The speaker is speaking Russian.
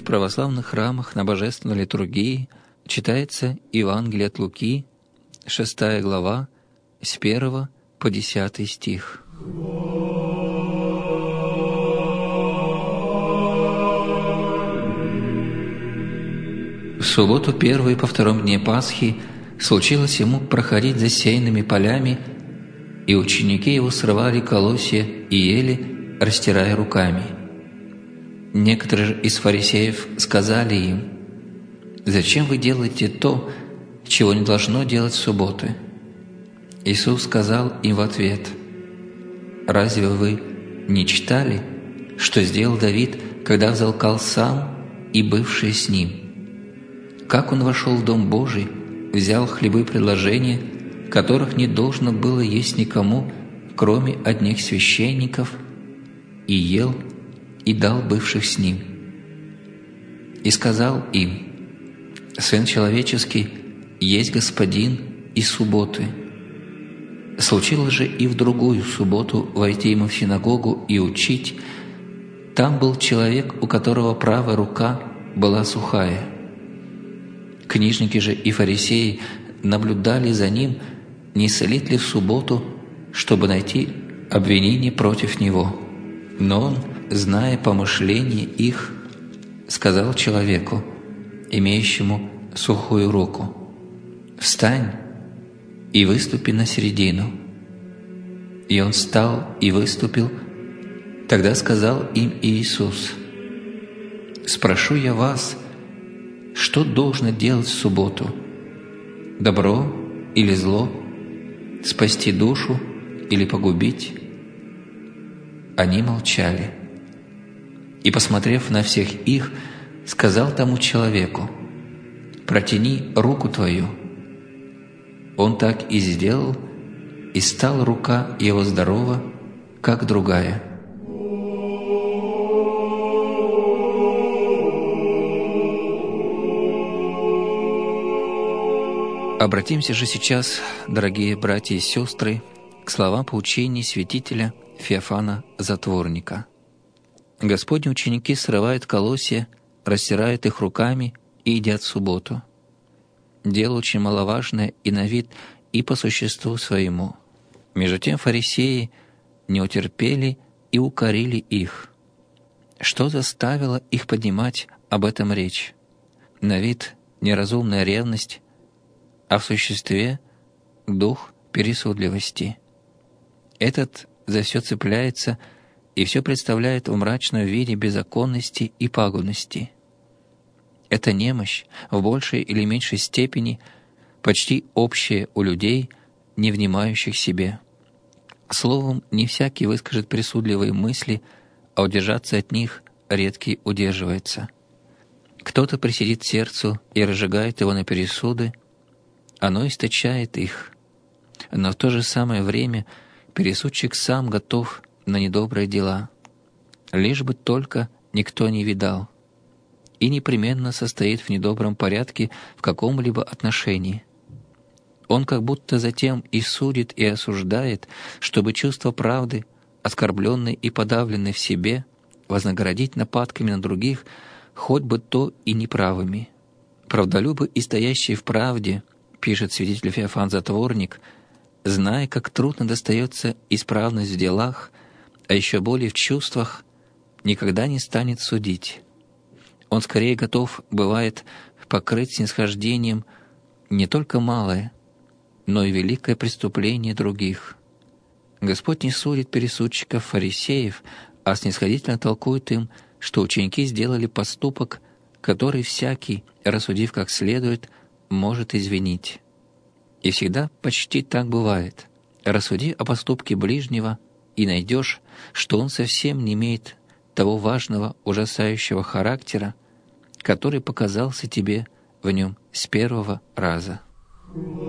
православных храмах на божественной литургии читается Евангелие от Луки, 6 глава, с 1 по 10 стих. В субботу первую по втором дне Пасхи случилось ему проходить засеянными полями, и ученики его срывали колосья и ели, растирая руками. Некоторые же из фарисеев сказали им: «Зачем вы делаете то, чего не должно делать в субботы?» Иисус сказал им в ответ: «Разве вы не читали, что сделал Давид, когда взалкал сам и бывшие с ним? Как он вошел в Дом Божий, взял хлебы предложения, которых не должно было есть никому, кроме одних священников, и ел, и дал бывших с ним. И сказал им: Сын человеческий есть Господин и субботы. Случилось же и в другую субботу войти ему в синагогу и учить. Там был человек, у которого правая рука была сухая. Книжники же и фарисеи наблюдали за ним, не солит ли в субботу, чтобы найти обвинение против него. Но он, зная помышления их, сказал человеку, имеющему сухую руку: «Встань и выступи на середину». И он встал и выступил. Тогда сказал им Иисус: «Спрошу я вас, что должно делать в субботу? Добро или зло? Спасти душу или погубить?» Они молчали. И, посмотрев на всех их, сказал тому человеку: «Протяни руку твою». Он так и сделал, и стала рука его здорова, как другая. Обратимся же сейчас, дорогие братья и сестры, к словам поучений святителя Феофана Затворника. Господни ученики срывают колосья, растирают их руками и едят в субботу. Дело очень маловажное и на вид, и по существу своему. Между тем фарисеи не утерпели и укорили их. Что заставило их поднимать об этом речь? На вид неразумная ревность, а в существе дух пересудливости. Этот за все цепляется и все представляет в мрачном виде беззаконности и пагубности. Эта немощь в большей или меньшей степени почти общая у людей, не внимающих себе. Словом, не всякий выскажет присудливые мысли, а удержаться от них редкий удерживается. Кто-то присидит сердцу и разжигает его на пересуды, оно источает их, но в то же самое время пересудчик сам готов на недобрые дела, лишь бы только никто не видал, и непременно состоит в недобром порядке в каком-либо отношении. Он как будто затем и судит, и осуждает, чтобы чувство правды, оскорбленное и подавленное в себе, вознаградить нападками на других, хоть бы то и неправыми. Правдолюбы и стоящие в правде, пишет святитель Феофан Затворник, зная, как трудно достается исправность в делах, а еще более в чувствах, никогда не станет судить. Он скорее готов, бывает, покрыть снисхождением не только малое, но и великое преступление других. Господь не судит пересудчиков фарисеев, а снисходительно толкует им, что ученики сделали поступок, который всякий, рассудив как следует, может извинить. И всегда почти так бывает. Рассуди о поступке ближнего и найдешь, что он совсем не имеет того важного, ужасающего характера, который показался тебе в нем с первого раза.